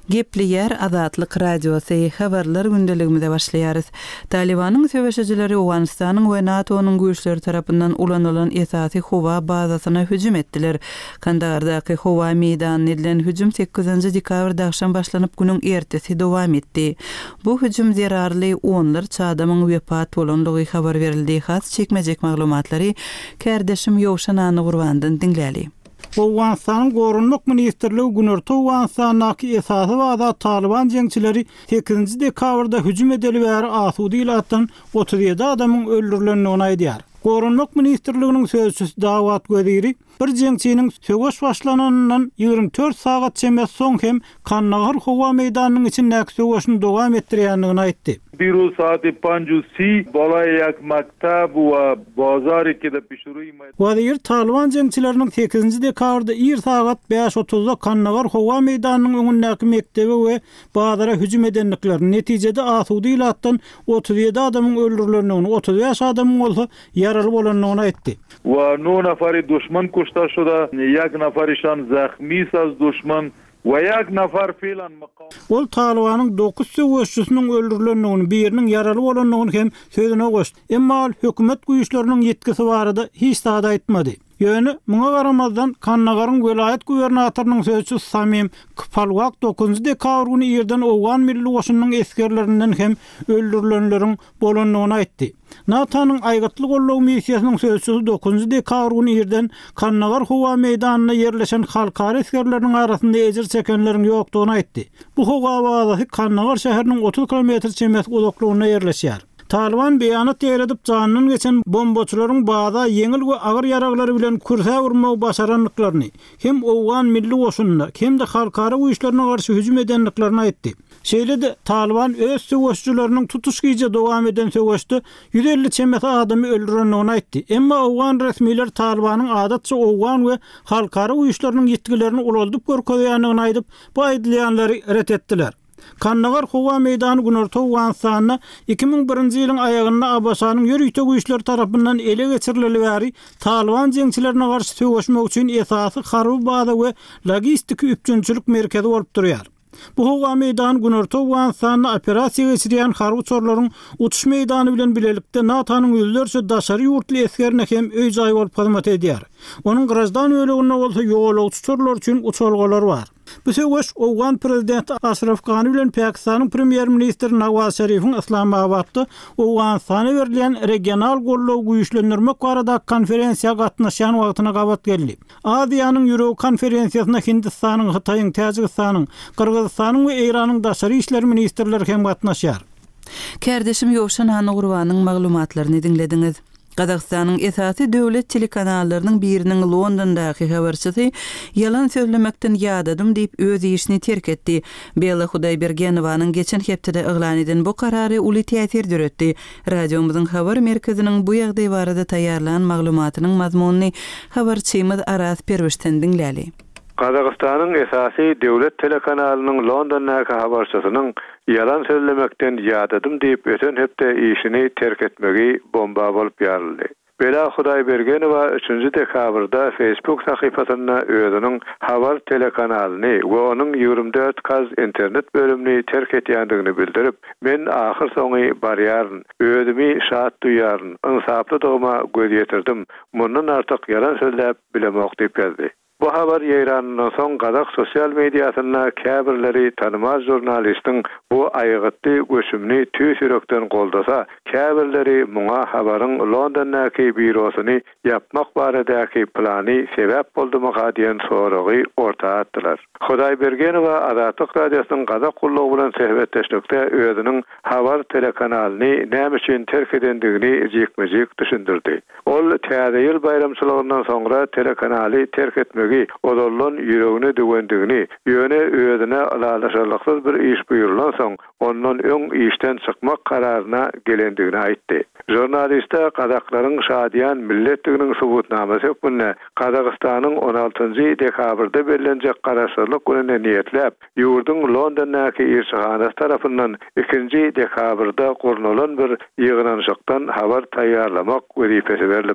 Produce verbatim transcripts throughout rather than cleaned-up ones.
Gepli yer Azatlyk radiosu habarlar gündeligimizde başlaýarys. Talibanyň söwüşçileri Awganystanyň we NATO'nun güýçleri tarapyndan ulanylan esasy howa bazasyna hüjüm etdiler. Kandagardaky howa meýdanyna edilen hüjüm sekizinji dekabrda akşam başlanyp günüň ertesi dowam etdi. Bu hüjüm zerarly onlarça adamyň wepat bolandygy habar berildi. Has çekmejek maglumatlary kärdeşim Ýowşan Any Gurbandan dinläli. Awganystanyň Gorunluk Ministrligi Günorta Awganystanyň esasy wada Taliban jeňçileri sekizinji dekabrda hüjüm edeli bäri asudy ilatdan otuz ýedi adamyň öldürilendigini aýdýar. Gorunluk Ministrliginiň sözçüsü Dawat Göziri bir jeňçiniň söwüş başlanandan ýygrimi dört sagat çemes soň hem Kannagar howa meýdanynyň içindäki söwüşini dowam etdirýändigini aýtdy. Biro saati panjusi bolay yak maktab wa bazar ki da pişuruy Wazir Taliban jeňçileriniň sekizinji dekabrda ýer sagat beş otuzda Kannagar howa meýdanynyň öňündäki mektebe we bazara hüjüm edenlikleri netijede asudy ilatdan otuz ýedi adamyň öldürilendigini, otuz beş adamyň bolsa yaraly bolandygyny aýtdy. Wa no nafari düşman kuşta şoda, yak nafarişan zahmi saz düşman ve yak nafar filan maqam. Ol Talibanyň dokuz söwüşçüsiniň öldürilendigini, biriniň yaraly bolandygyny hem sözüne goşdy. Emma hökümet güýçleriniň ýetkisi barada hiç sada aýtmady. Ýöne muňa garamazdan Kannagaryň welaýat gubernatorynyň sözçüsü Samim Kpalwak dokuzunji dekabr güni ýerden Owgan milli goşunynyň eskerlerinden hem öldürilenleriň bolandygyny aýtdy. NATO'nun aýgytly gollaw missiýasynyň sözçüsü dokuzunji dekabr güni ýerden Kannagar howa meýdanyna ýerleşen halkara eskerleriniň arasynda ejir çekenleriň ýokdugyny aýtdy. Bu howa bazasy Kannagar şäheriniň otuz kilometr çemes uzaklygyna ýerleşýär. Taliban beýanat ýeredip janynyň geçen bombaçylaryň baza ýeňil we agyr ýaraglary bilen kursa urmagy başaranlyklaryny hem Owgan milli goşunyna hem de halkara güýçlerine garşy hüjüm edenliklerini aýtdy. Şeýlede Taliban öz söwüşçüleriniň tutuşgyjy dowam eden söwüşde yüz elli çemes adamy öldürendigini aýtdy. Emma Owgan resmiler Talibanyň adatça Owgan we halkara güýçleriniň ýetkilerini ulaldyp görkezýändigini aýdyp, bu aýdylýanlary ret etdiler. Kannagar howa meýdany Günorta Awganystanyna iki ming birinji ýylyň aýagynda Abasanyň ýörükde güýçler tarapyndan ele geçirileli bäri Taliban jeňçilerine garşy söwüşmek üçin esasy harby baza we logistik üpçünçilik merkezi bolup durýar. Bu howa meýdany Günorta Awganystanyna operasiýa geçirýän harby çorlaryň utuş meýdany bilen bilelikde NATO'nun yüzlerce daşary ýurtly eskerine hem öý-jaý bolup hyzmat edýär. Onuň grajdan ölegine bolsa ýoğulagçy çorlar üçin uçalgalar bar. Bu söwüş Owgan prezidenti Ashraf Ghani bilen Pakistanyň premier ministri Nawaz Şerifiň Islamabadda Owganystana berilen regional gollaw güýçlendirmek barada konferensiýa gatnaşan wagtyna gabat geldi. Aziýanyň ýüregi konferensiýasyna Hindistanyň, Hytaýyň, Täjikistanyň, Kyrgyzstanyň we Iranyň daşary işler ministrleri hem gatnaşýar. Kärdeşim Ýowşan Any Gurbanyň maglumatlaryny dinlediňiz. Qazaqstanyň esasy döwlet telekanallarının biriniň Londondaky habarçysy yalan sözlemekden ýadadım diýip öz işini terk etdi. Bela Hudaýbergenowanyň geçen hepde eglan eden bu karary uly täsir döretdi. Radiomyzyň habar merkeziniň bu ýagdaý barada taýýarlanan maglumatynyň mazmunyny habarçymyz Aras Perwişden dinläli. Qazaqstanyň esasy döwlet telekanalynyň Londondaky habarçysynyň yalan sözlemekden ýadadım diýip öten hepde işini terk etmegi bomba bolup ýaryldy. Bela Hudaýbergenowa üçünji dekabrda Facebook sahypasyna özüniň habar telekanalyny we onuň ýygrimi dört kaz internet bölümini terk etýändigini bildirip, men ahyr soňy barýaryn, özümi şat duýaryn, insaply dogma göz ýetirdim. Mundan artyk yalan sözläp bilemok diýip ýazdy. Bu habar ýaýranyndan soň Gazak sosial mediasyna käbirleri tanymaz jurnalistiň bu aýgytly göçümni tüýsürekden goldasa, käbirleri muňa habaryň Londondaky bürosyny ýapmak baradaky plany sebäp boldymaga diýen soragy orta atdylar. Hudaýbergenowa Azatlyk radiosynyň Gazak gullagy bilen söhbetdeşlikde özüniň habar telekanalyny näme üçin terk edendigini jekmejek düşündirdi. Ol täze ýyl bayramçylygyndan soňra telekanaly terk etmegi odollan ýüregine döwendigini, ýöne özüne alalaşarlyksyz bir iş buyurulan soň ondan öň işden çykmak kararyna gelendigini aýtdy. Jurnalistler Qazaklaryň şadyan milletliginiň subutnamasy öpünne Qazaqstanyň on altynji dekabrda berilenjek garaşdyrlyk gününe niýetläp, ýurdun Londondaky elçihanasy tarapyndan ikinji dekabrda gurnulan bir ýygnanşykdan habar taýýarlamak wezifesi berilipdir.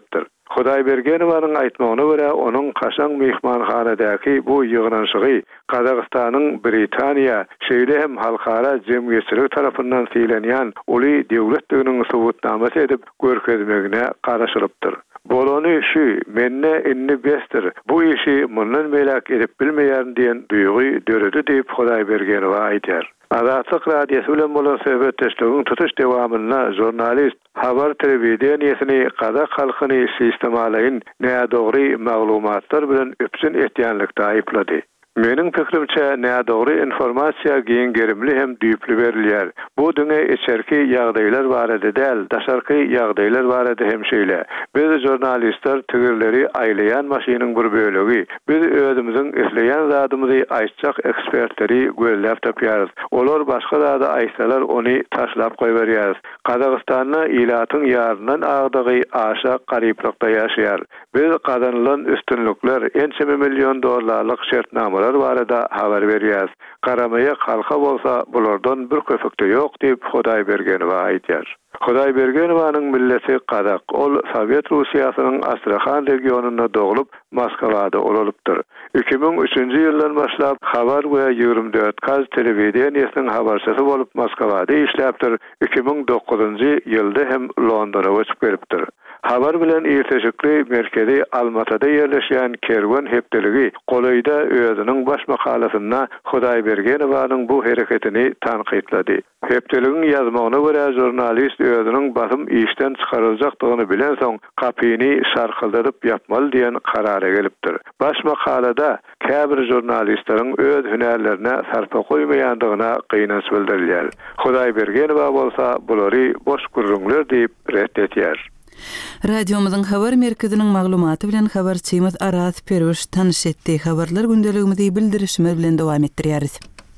Hudaýbergenowanyň aýtmagyna görä, onuň Kaşan mehmanhanadaky bu ýygnanşygy Kazakstanyň Britaniýa şeýle hem halkara jemgyýetçilik tarapyndan fiýlenýän uly döwletliginiň subutnamasy edip görkezmegine garaşylypdyr. Bolony şu, menne inni bestir. Bu işi mundan melak edip bilmeýän diýen duýgy döredi diýip Hudaýbergenow aýdýar. Azatlyk radiosu bilen bolan söhbetdeşligiň tutuş dewamyna jurnalist habar telewizionyasy Kazak halkyny sistemalaýyn näme dogry maglumatlar bilen öpsün etýänlikde aýplady. Meniň pikirimçe näme dogry informasiýa giň gerimli hem düýpli berilýär. Bu düňe içerki ýagdaýlar barada däl, daşarky ýagdaýlar barada hem şeýle. Biz jurnalistler tigirleri aýlayan maşynyň bir bölegi. Biz özümiziň isleýän zadymyzy aýtjak ekspertleri gözläp tapýarys. Olar başga zada aýsalar ony taşlap goýberýär. Kazakstanyň ilatyň ýarынан agdagy aşa garyplykda ýaşaýar. Biz kazanılan üstünlükler ençe milyon dollarlyk şertnamalar barada habar berýäs. Garamaya halka bolsa bulardan bir köpekde ýok diýip Hudaýbergenow aýdýar. Hudaýbergenowanyň milleti Kazak, ol Sowet Russiýasynyň Astrakhan regionunda dogulup Moskwada olalypdyr. iki bin üçinji ýyldan başlap Habar we ýygrimi dört Kaz telewizionysynyň habarçysy bolup Moskwada işläpdir. iki bin dokuzunji ýylda hem Londona göçüp gelipdir. Habar bilen ýeteşikli merkezi Almatada ýerleşýän Kerwen hepdeligi Golaýda özüniň baş makalasyna Hudaýbergenowanyň bu hereketini tanqidlady. Hepdeligiň ýazmagyna görä jurnalist özüniň basym işden çykaryljakdygyny bilen soň kapyny şarkyldadyp ýapmaly diýen karara gelipdir. Baş makalada käbir jurnalistleriň öz hünärlerine sarpa goýmaýandygyna gynanç bildirilýär. Hudaýbergenow bolsa bulary boş gurrunlar diýip reddetýär. Radiomyzyň habar merkeziniň maglumaty bilen habarçymyz Aras Perwiş tanış etdi. Habarlar gündeligimizi bildirişimiz bilen dowam etdirýäris.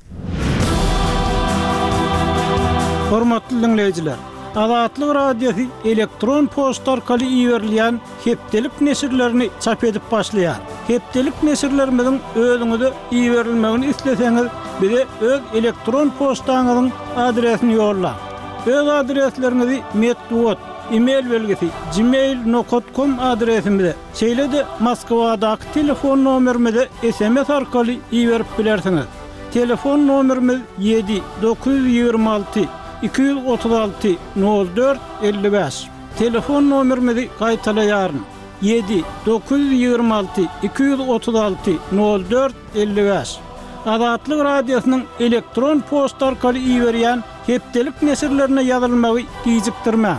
Hormatly dinleýijiler, Azatlyk radiosu elektron poçta arkaly iýerilýän hepdelik nesirlerini çap edip başlaýar. Hepdelik nesirlerimizin özüňize iýerilmegini isleseňiz, bize öz elektron poçtaňyzyň adresini ýolla. Öz adreslerinizi metduat e-mail belgisi gmail nokta com adresimize, şeýle-de Moskwadaky telefon nomerimize S M S arkaly iýerip bilersiňiz. Telefon nomerimiz yedi dokuz yüz ýygrimi alty iki yüz otuz alty nol dört elli beş. Telefon nomerimizi gaýtalaýaryn. yedi dokuz yüz ýygrimi alty iki yüz otuz alty nol dört elli beş. Azatlyk radiosynyň elektron poçta arkaly iýerýän hepdelik nesirlerine ýazylmagy gijikdirmä.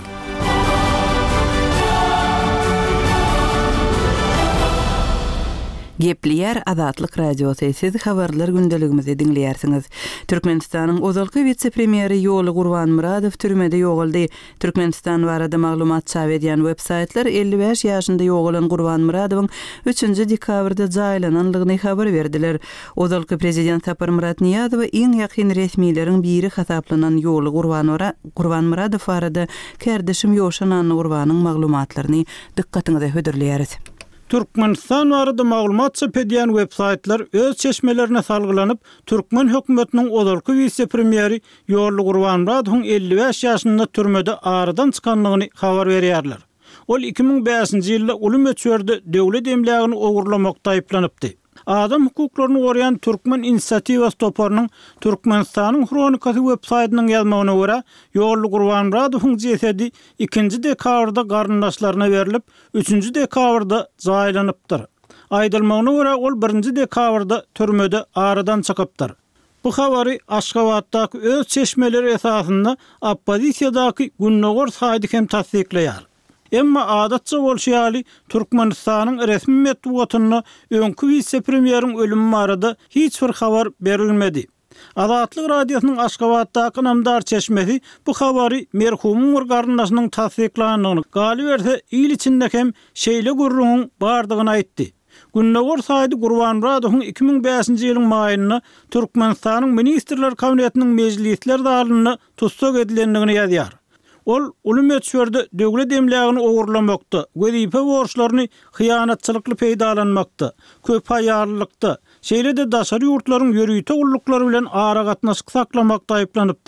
Gepliýär Azatlyk radiosu. Siz habarlar gündeligimizi dinleýärsiňiz. Türkmenistanyň ozalky witse-premieri Ýoly Gurbanmuradow türmede ýogaldy. Türkmenistan barada maglumat çap edýän websaytlar elli beş ýaşynda ýogalan Gurbanmuradowyň üçünji dekabrda jaýlananlygyny habar berdiler. Ozalky prezident Sapar Murat Niýazow iň ýakyn resmiýleriň biri hasaplanan Ýoly Gurbanmuradow barada kärdeşim ýoşanan Gurbanyň maglumatlaryny dikkatiňize höderleýäris. Türkmenistan barada maglumat çap edýän websaytlar öz çeşmelerine salgylanyp, Türkmen hökümetiniň ozalky vice-premieri Ýoly Gurbanmuradowyň elli beş ýaşynda türmede aradan çykanlygyny habar berýärler. Ol iki bin beşinji ýylda uly möçberde döwlet emlägini ogurlamakda aýplanypdy. Adam hukuklaryny goraýan Türkmen inisiatiwasy toparynyň Türkmenistanyň kronikasy websaytynyň ýazmagyna görä, Ýoly Gurbanmuradowyň jesedi ikinji dekabrda garyndaşlaryna berilip, üçünji dekabrda jaýlanypdyr. Aýdylmagyna görä, ol birinji dekabrda türmede aradan çykypdyr. Bu habary Aşgabatdaky öz çeşmeleri esasynda oppozisiýadaky Günnogor Saýdy hem tasdikleýär. Emma adatça bolşýaly Türkmenistanyň resmi medeniýetine öňkü vice-premieriň ölümi barada hiç bir habar berilmedi. Azatlyk radiosynyň Aşgabatdaky namdar çeşmesi bu habary merhumyň bir garyndaşynyň tasdiklanyny galy berse ýyl içinde hem şeýle gurrunun bardygyny aýtdy. Günnogor Saýdy Gurbanmuradowyň iki bin beşinji ýylyň maýynda Türkmenistanyň ministrler kabinetiniň mejlisler zalyna tutsak edilendigini ýazýar. Ol uly möçberde döwlet emlägini ogurlamakda, wezipe borçlaryny hyýanatçylykly peýdalanmakda, köp haýarlykda, şeýle-de daşary ýurtlaryň ýörüýte ulluklary bilen ara gatnaşyk saklamakda aýplanypdy.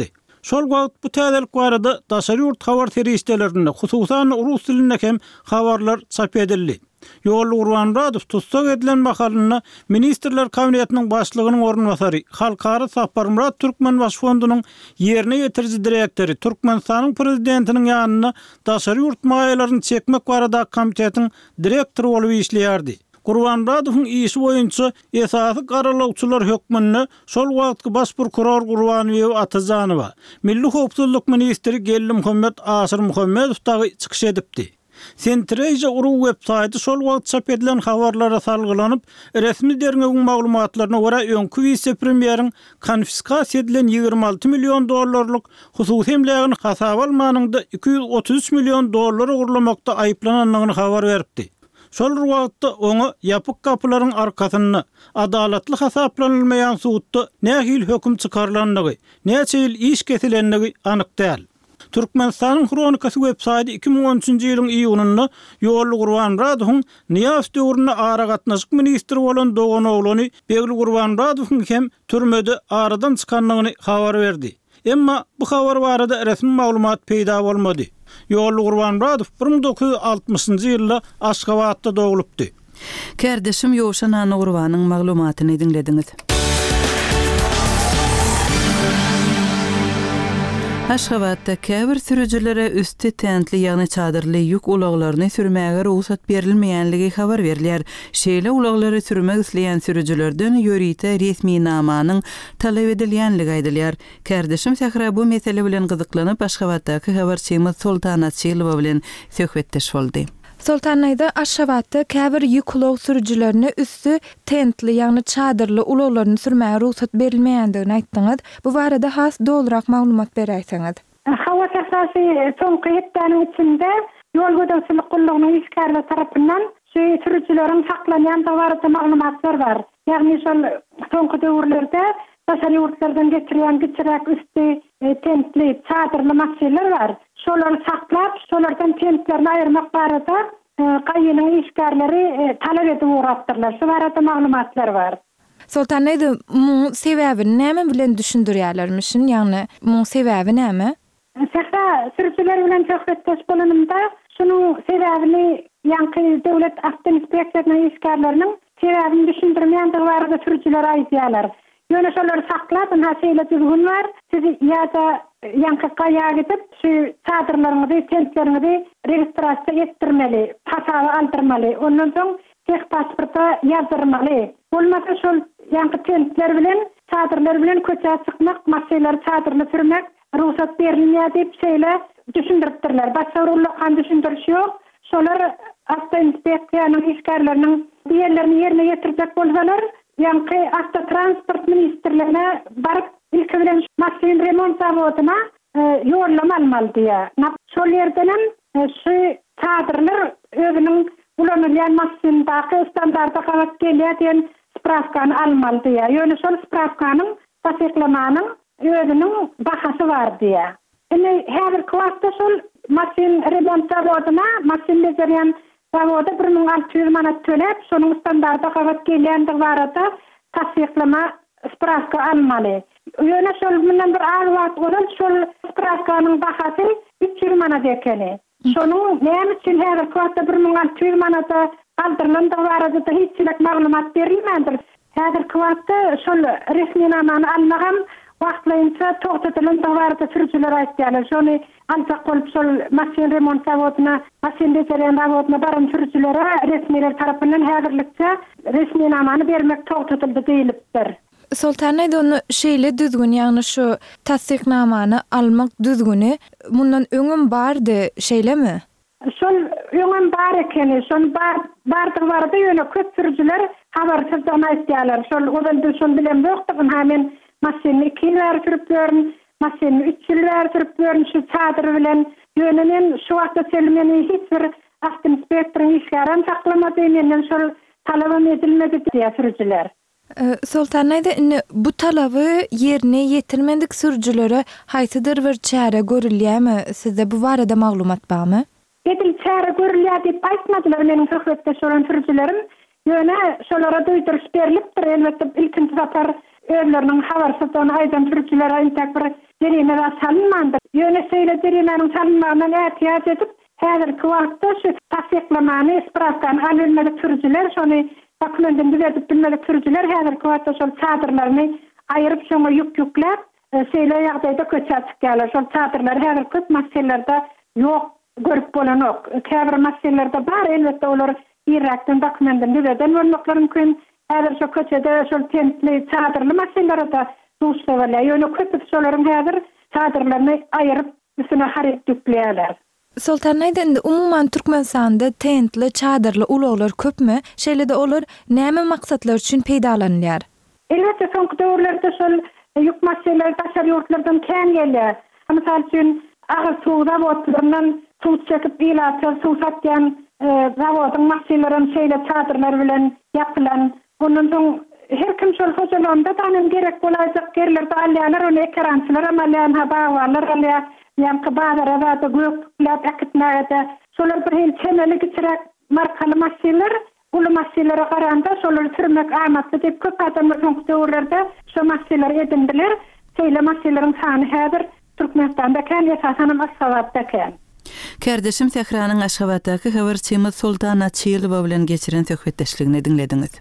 Şol wagt bu täzelik barada daşary ýurt habar terişdelerinde hususan rus dilinde hem habarlar çap edildi. Ýol Gurbanradow tutsak edilen makalyny Ministrler Kabinetiniň başlygynyň ornwasary Halkara Saparmurat Türkmen Baş Fondunyň ýerine ýetirji direktori Türkmenistanyň prezidentiniň ýanyna daşary ýurt maýalaryny çekmek barada komitetiň direktory bolup işleýärdi. Gurbanradowyň işi boýunça esasy garalawçylar hökmünde şol wagtky baş prokuror Gurbanow Atajanowa, Milli howpsuzlyk ministri Gelli Muhammed Asyr Muhammedow tagy çykyş edipdi. Sentrejä uru websaýty şol wagt çap edilen habarlara salgylanyp, resmi dernegiň maglumatlaryna görä öňkü vice-premieriň konfiskasiýa edilen ýygrima alty million dollarlyk hususy hemlegini hasaba almanyňda iki yüz otuz üç million dollar gurlamakda aýplananlygyny habar beripdi. Şol wagtda oňa ýapyk kapylaryň arkasyny adalatly hasaplanylmaýan suwtda nähil höküm çykarlandygy, näçe ýyl iş kesilenligi anyk däl. Türkmenistanyň Kronikasy websaýty iki ming on üçinji ýylyň iýunynda Ýol Gurbanradowyň Niýaz döwrüne ara gatnaşyk ministri bolan Dogan oglany Begli Gurbanradowyň hem türmede aradan çykanlygyny habar berdi. Emma bu habar barada resmi maglumat peýda bolmady. Ýol Gurbanradow bir ming dokuz yüz altymyşynjy ýylda Aşgabatda dogulupdy. Kärdeşim Ýowşan Ana Gurbanyň maglumatyny dinlediňiz. Aşgabatda käbir sürüjülere üsti tentli ýagny çadyrly ýük ulaglaryny sürmäge ruhsat berilmeýänligi habar berilýär. Şeýle ulaglary sürmek isleýän sürüjülerden ýörite resmi namanyň talap edilýänligi aýdylýar. Kärdeşim Sahra bu mesele bilen gyzyklanyp Aşgabatdaky habarçymyz Sultan Atçylow bilen söhbetdeş boldy. Sultanaýda Aşgabatda käbir ýük ulag sürüjülerine üstü tentli ýagny çadyrly ulaglaryny sürmäge ruhsat berilmeýändigini aýtdyňyz. Bu barada has dolurak maglumat berýärsiňiz. Hawa esasy soňky ýetdeniň içinde ýol gödäwçilik gullugynyň işgärler tarapyndan şu sürüjüleriň saklanýan barada maglumatlar bar. Ýagny şol soňky döwürlerde daşary ýurtlardan getirilýän giçirak üstü tentli çadyrly maşinler bar. Şolary saklap, şolardan tentlerini aýyrmak barada gaýynyň işgärleri talap edip uğratdyrlar. Şu barada maglumatlar bar. Sultanaýda muň sebäbini näme bilen düşündirýärlermişin? Ýagny muň sebäbi näme? Sähra sürüjüler bilen söhbetdeş bolanymda şunuň sebäbini ýanky döwlet awtoinspeksiýasynyň işgärleriniň sebäbini düşündirmeýändigi barada sürüjüler aýdýarlar. Ýöne şolary saklap, näçe düzgün bar, siz ýa-da ýanky gaýa gidip şu çadyrlaryňyzy, tentleriniňi registrasiýa etdirmeli, pasawy aldyrmaly. Ondan soň tek pasporta ýazdyrmaly. Bolmasa şol ýanky tentler bilen, çadyrlar bilen köçe çykmak, maşynalar çadyrly sürmek ruhsat berilmeýär diýip şeýle düşündiripdirler. Başga urulgan düşündiriş ýok. Şolar awtoinspeksiýanyň işgärleriniň diýerlerini ýerine ýetirjek bolsalar, ýanky avtotransport ministrligine baryp ilki bilen maşyn remont zawodyna ýollama almaly diýär. Şol ýerden şu çadyrlar özüniň ulanylýan maşyndaky standarta galat gelýär diýen spravkany almaly diýär. Ýöne şol spravkanyň tasdiklamanyň özüniň bahasy bar diýär. Indi häzir kwasta şol maşyn remont zawodyna, maşyn bezerýän zawoda bir ming alty yüz manat төлep, şonuň standarta galat gelýändigi barada tasdiklama spravka almaly. Ýöne şol bilen bir az wagt bolan şol spravkanyň bahasy üç yüz manat ekeni. Şonuň näme üçin häzir kwasta bir ming alty yüz manata aldyrlandygy barada hiçlik maglumat berilmeýändir. Häzir kwasta şol resmi namany almagam wagtlaýynça togtatylandygy barada sürüjüler aýtýarlar. Şonu ancak bolup şol maşyn remont zawodyna, maşyn bezerýän zawodyna baran sürüjülere resmiler tarapyndan häzirlikçe resmi namany bermek togtatyldy diýilipdir. Sultanaýda onu şeýle düzgün, ýagny şu tasdiknamany almak düzgüni mundan öňüm bardy, şeýlemi? Şol öňüm bar ekeni, şol bar bardygy barada ýöne köp sürüjüler habarsyzdygyny aýtýarlar. Şol owalda şol bilen bokdygyň hemen maşyny iki ýyl sürüp görün, maşyny üç ýyl sürüp görün, şu çadyr bilen ýönenen şu wagtda selmeni hiç bir awtoinspektoryň işgären saklamady, menden şol talap edilmedi diýär sürüjüler. Sultanaýda indi bu talaby ýerine ýetirmendik sürüjülere haýsydyr bir çäre görülýärmi? Sizde bu barada maglumat barmy? Edil çäre görülýär diýip aýtmadylar meniň söhbetde şolan sürüjülerim. Ýöne şolara duýduruş berilipdir. Elbetde ilkinji zapar özleriniň habarsızlygyny aýdan türkçülere intek bir derine salınmandy. Ýöneseýle derineň salınmagyna ähtiýat edip, häzirki wagtda şu tasdiklamany ispravkany alınmaly türkçüler şonu dokumentin düzeltip bilmeli türkçüler häzirki wagtda şol çadırlaryny aýryp şoňa ýük-ýükläp şeýle ýagdaýda köçäp gelýär. Şol çadırlar häzir köp maskellerde ýok, görüp bolanok. Käbir maskellerde bar, elbetde olar Irak'tan dokumentin düzelden bolmaklary mümkin. Häzir şo köçede şol tentli çadırly maskelerde duşda bolýar. Ýöne köp şolaryň häzir çadırlaryny aýryp üstüne harit dükleýärler. Sultan aýdanda umuman Türkmenistanda tentli çadırly ulaglar köpmi? Şeýle-de olar näme maksatlar üçin peýdalanýar? Elbetde soňky döwürlerde şol ýük maskeler taşar ýurtlardan kän gelýär. Mysal üçin agyr suwda botlaryndan suw çekip ýylatyp suw satýan zawodyň maskelerini şeýle çadırlar bilen ýapylan. Ondan soň her kim şol hojalanda tanym gerek bolajak yerlerde alýarlar, ony ekrançylar amalýan habawalar alýar. Ýa-ni bazara da gökläp akıtmaýda. Şolar bir hel çemeli geçirek markaly maskeler, ulu maskelere garanda şolar sürmek amatly diýip köp adamlar soňky döwürlerde şo maskeler edindiler. Şeýle maskelerin sany häzir Türkmenistanda kän esasen Aşgabatda kän. Kardeşim Sehranyň Aşgabatdaky habarçymyz Sultan Açylywa bilen geçiren söhbetdeşligini dinlediňiz.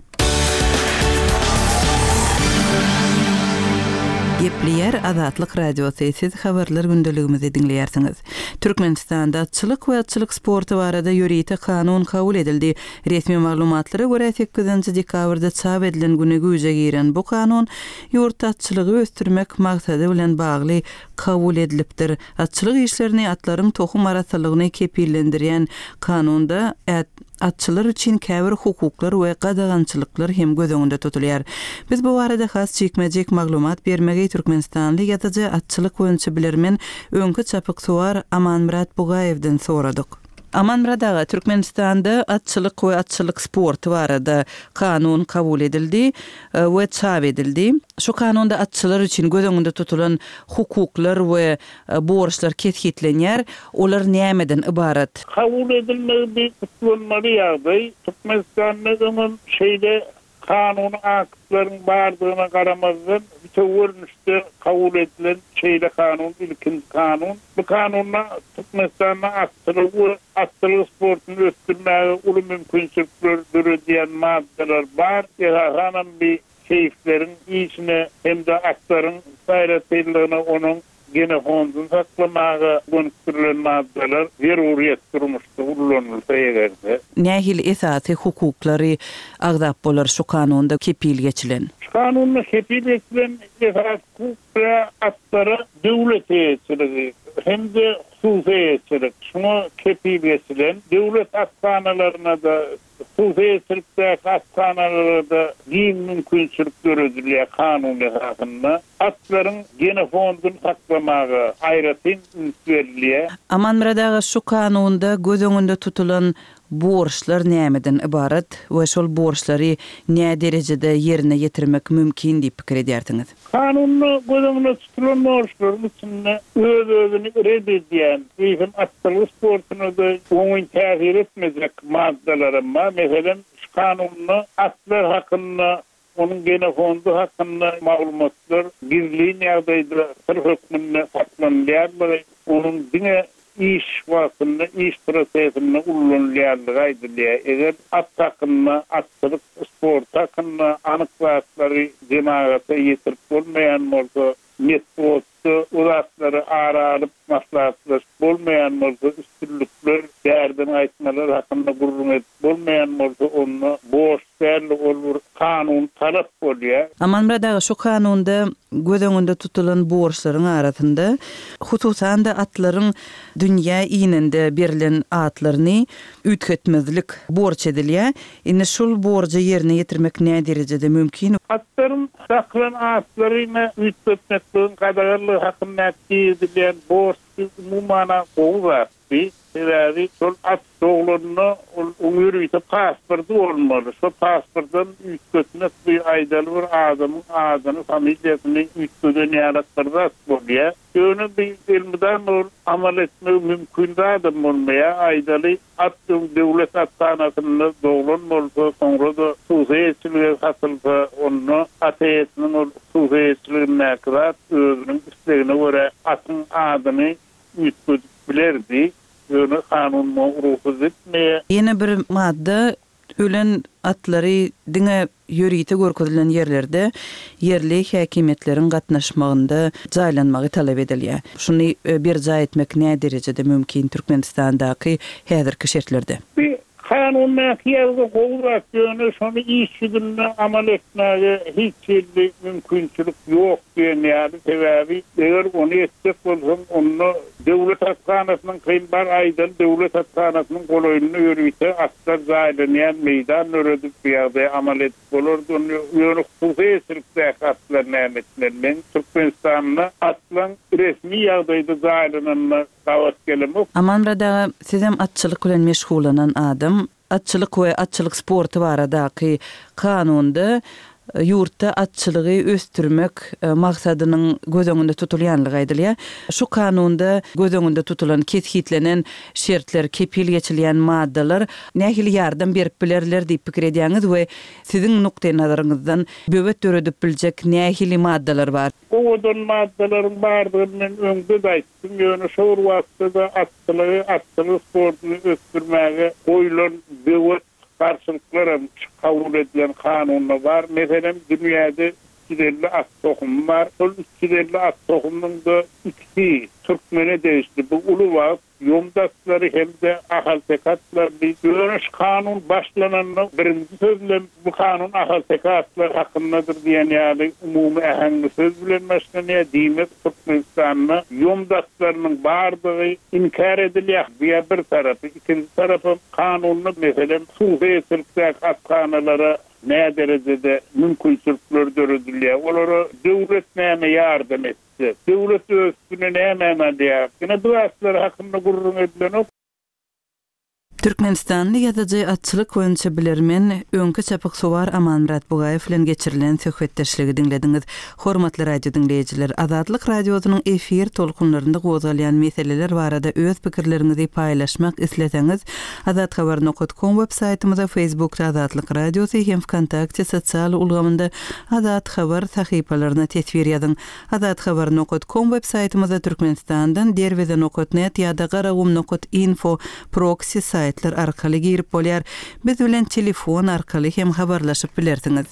Gepleýär Azatlyk radiosy, siz habarlar gündeligimizi dinleýärsiňiz. Türkmenistanda atçylyk we atçylyk sporty barada ýürüýte kanun kabul edildi. Resmi maglumatlara görä sekizinji dekabrda çap edilen güne güýje giren bu kanun ýurt atçylygy östürmek maksady bilen bagly kabul edilipdir. Atçylyk işlerini atlaryň tohum araslygyny kepillendirýän kanunda atçylar üçin käbir hukuklar we gadagançylyklar hem göz tutulýar. Biz bu barada has çekmejek maglumat bermegi Türkmenistanly ýatyjy atçylyk öňçü bilermen öňkü çapyk suwar Amanmurat Bugaýewden soradyk. Amanmurat aga, Türkmenistanda atçylyk we atçylyk sporty barada kanun kabul edildi we çap edildi. Şu kanunda atçylar üçin göz öňünde tutulan hukuklar we borçlar ketgitlenýär. Olar nämeden ibarat? Kabul edilmeli bir kutlanmalı ýagdaý. Türkmenistan'ın şeýle kanun akıtlaryň bardygyna garamazdan görnüşde kabul edilen şeýle kanun, ilkin kanun. Bu kanunla Türkmenistan'a atçylyk atçylyk sportuny östürmäge uly mümkinçilikler diýen maddeler bar. Ýa-da bir keyiflerin işine hem de aktarın gayretlerine onun gene fondun saklamağa konuşturulan maddeler zeruriyet durmuştu, ullanılsa egerde. Nähil esasy hukuklary agdap bolar şu kanunda kepil geçilen? Şu kanunda kepil geçilen esas hukuklara atları devlet eýetçiligi hem de hususy eýetçilik. Şuna kepil geçilen devlet hastanalaryna da hususiyetçilikde hastanelerde giyin mümkinçilik görüldüler kanun esasında. Atların gene fondun saklamağı aýratyn ünsverliğe. Amanmurat aga, şu kanunda göz öňünde tutulan borçlar nämeden ibarat we şol borçlary näme derejede ýerine ýetirmek mümkin diýip pikir edýärsiňiz? Kanunny göz öňünde tutulan borçlar içinde öz özüni reddedýän, bizim atçylyk sportuny da oňy täsir etmejek maddeler var. Mesela şu kanunny atlar hakynda onun gene fondu hakkında maglumatlar gizli ýagdaýda sır hökmünde saklanýar. Onun dine iş wagtynda iş prosesinde ullanýarlygy aýdylýar. Eger at hakkında, atçylyk sport hakkında anyklaklary jemaata ýetirip bolmaýan bolsa, networkda uzatlary aralyp maslahatlar bolmaýan bolsa, üstünlükler, därden aýtmalar hakkında gurrun edip bolmaýan bolsa, onu boş därli olur kanun talap bolýar. Amanmurat aga, şu kanunda göz öňünde tutulan borçlaryň arasynda hususan da atlaryň dünýä iýninde berilen atlaryny ütketmezlik borç edilýär. Indi şol borçy ýerine ýetirmek näme derejede mümkin? Atlaryň saklan atlaryny ütketmekden gadarly hakynda edilýän borç umumana gowatdy. Sebebi sol at doğulunu umürüyte pasportu olmalı. So pasportdan üstüne bir aydalı bir adamın adını, familyasını üstüne yaratırda bolya. Yönü bir ilmiden ol amal etme mümkün de adam olmaya aydalı attığım devlet attanasını doğulun olsa sonra da Suzeyetçiliğe katılsa onu ateyetinin o Suzeyetçiliğine kadar özünün üstlerine göre atın adını üstüne bilerdi. Yönü kanun muğrufuz etmeye. Yine bir madde ölen atları dine yürüyte görkezdilen yerlerde yerli häkimetlerin gatnaşmagynda jaýlanmagy talap edilýär. Şunu bir jaý etmek ne derecede mümkin Türkmenistandaky häzirki şertlerde? Bir kanun mähiyeti gowrak yönü şonu işçilerine amal etmege hiç bir mümkünçilik yok diýenler sebebi eger onu etsek bolsa onu devlet hastanasının kıyımbar aydan devlet hastanasının koloyunu yürüyse aslar zaylanayan meydan öredip bir yerde amal edip olurdu. Yönü hukuki sırkta aslar nämetlerinin Türkmenistan'la aslan resmi yağdaydı zaylananına davet gelemok. Amanrada sizem atçılık bilen meşgulanan adam, atçılık we atçılık sportu baradaky kanunda yurtda atçılığı östürmek e, maksadynyň göz öňünde tutulýanlygy aýdylýar. Şu kanunda göz öňünde tutulan kethitlenen şertler, kepil geçilýän maddalar nähili ýardam berip bilerler diýip pikir edýäňiz we siziň nukta nazaryňyzdan böwet döredip biljek nähili maddalar bar? Odan maddalaryň bardygyny öňde aýtdym. Ýöne şol wagtda atçılığı, atçılık sportuny östürmäge goýulan böwet karşılıklarım kabul edilen kanunla var. Mesela dünyada ikiderli at tohumu var. Sol ikiderli at tohumunun da ikisi Türkmen'e değişti. Bu ulu var. Yomdakları hem de ahal tekatlar. Bir dönüş kanun başlananla birinci sözle bu kanun ahal tekatlar hakkındadır diyen yani umumi ahengi söz bilen başlanıyor. Dimek Türkmenistan'la yomdaklarının bardığı inkar ediliyek diye bir tarafı. İkinci tarafı kanunla mesela Suzeyetçilik'teki atkanalara ne derecede mümkünçülükler dörüdülüyor. Onlara devlet neyme yardım etti. Devlet üstüne neyme diye. Yine bu aslar hakkında gururun edilen o. Türkmenistanly ýazyjy atçylyk boýunça bilermen öňkü çapyk suwar Amanmurat Bugaýew bilen geçirilen söhbetdeşligi dinlediňiz. Hormatly radio dinleýijiler, Azatlyk radiosynyň efir tolkunlarynda gozalýan meseleler barada öz pikirlerinizi paýlaşmak isleseňiz, azat habar nokta com web saýtymyza, Facebookda Azatlyk radiosy hem Wkontakte sosial ulgamynda Azat habar sahypalaryna tesvir ýazyň. azat habar nokta com web saýtymyza Türkmenistandan derweze nokta net ýa-da garagum nokta info proxy saytlar arkaly girip bolýar. Biz bilen telefon arkaly hem habarlaşyp bilersiňiz.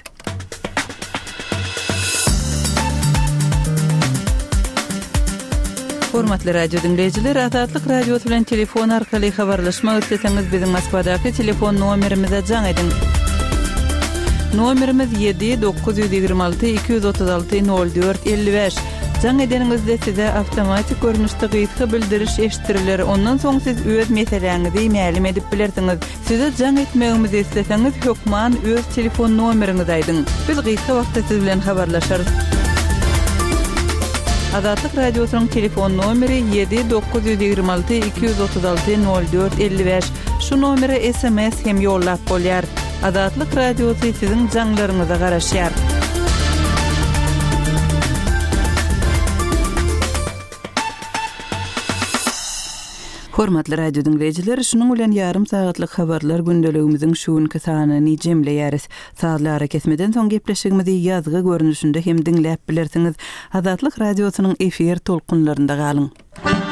Hormatly radio dinleýijiler, Azatlyk radiosy bilen telefon arkaly habarlaşmak isleseňiz biziň Moskvadaky telefon nomerimize jaň edin. Nomerimiz yedi dokuz yüz ýygrima alty iki yüz otuz alty nol dört elli beş. Jaň edeningizde size awtomatik görnüşde gyýtgy bildiriş eşitiriler. Ondan soň siz öz meseleňizi ma'lum edip bilersiňiz. Size jaň etmegimizi isleseňiz, hökman öz telefon nomeriňizi aýdyň. Biz gyýtgy wagtda siz bilen habarlaşarys. Azatlyk radiosynyň telefon nomeri yedi dokuz yüz ýygrima alty iki yüz otuz alty nol dört elli beş. Şu nomere S M S hem ýollap bolýar. Azatlyk radiosy siziň jaňlaryňyza garaşýar. Hormatly radio dinleýijiler, şunuň bilen ýarym sagatlyk habarlar gündeligimiziň şuňky sanyny jemleýäris. Saatlara kesmeden soň gepleşigimizi ýazgy görnüşinde hem dinläp bilersiňiz. Azatlyk radiosynyň efir tolkunlarynda galyň.